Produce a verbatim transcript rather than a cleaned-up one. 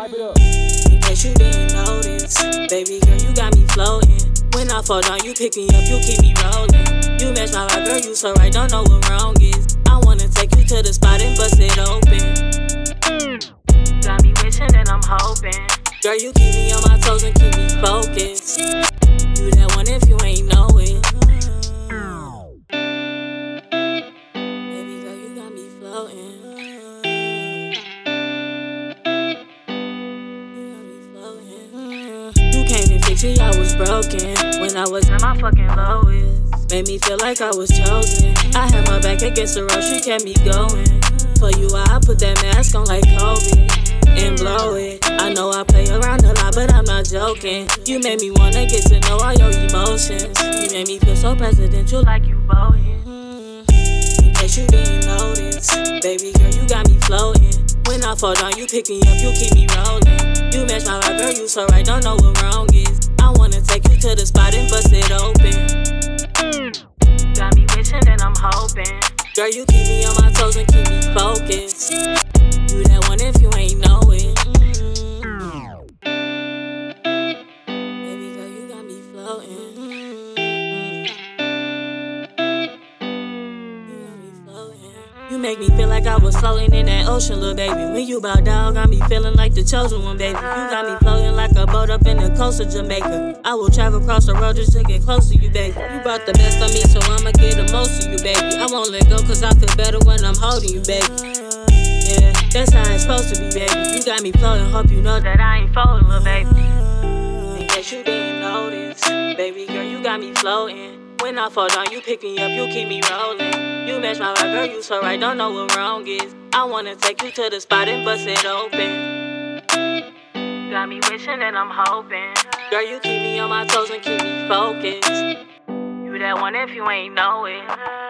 Pipe it up. In case you didn't notice, baby girl, you got me floating. When I fall down, you pick me up, you keep me rolling. You match my vibe, girl, you so right, don't know what wrong is. I wanna take you to the spot and bust it open. Got me wishing and I'm hoping. Girl, you keep me on my toes and keep me focused. You that one if you ain't know it. Baby girl, you got me floating. You came and fixed me, I was broken when I was at my fucking lowest. Made me feel like I was chosen. I had my back against the road, she kept me going. For you, I put that mask on like COVID and blow it. I know I play around a lot, but I'm not joking. You made me wanna get to know all your emotions. You made me feel so presidential like you voting. In case you didn't notice, baby girl, you got me floating. When I fall down, you pick me up, you keep me rolling. You match my vibe, girl, you so right, don't know what wrong is. I wanna take you to the spot and bust it open. Got me wishing and I'm hoping. Girl, you keep me on my toes and keep me focused. You that one if you ain't know it. Baby girl, you got me floating. You got me floating. You make me feel like I was floating in that ocean, little baby. When you bow down, got me feeling like the chosen one, baby. You got me floating like a boat up in the coast of Jamaica. I will travel across the road just to get close to you, baby. You brought the best of me, so I'ma get the most of you, baby. I won't let go, cause I feel better when I'm holding you, baby. Yeah, that's how it's supposed to be, baby. You got me floating, hope you know that I ain't folding, little baby. In case you didn't notice, baby girl, you got me floating. When I fall down, you pick me up, you keep me rolling. You match my vibe, girl, you so right, don't know what wrong is. I wanna take you to the spot and bust it open. Got me wishing and I'm hoping. Girl, you keep me on my toes and keep me focused. You that one if you ain't know it.